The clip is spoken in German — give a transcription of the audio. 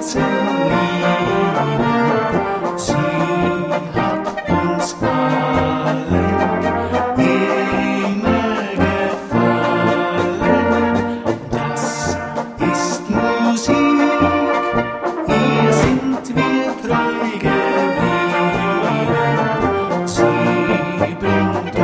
Herzen lieben. Sie hat uns allen immer gefallen. Das ist Musik, ihr sind wir treu geblieben. Sie bringt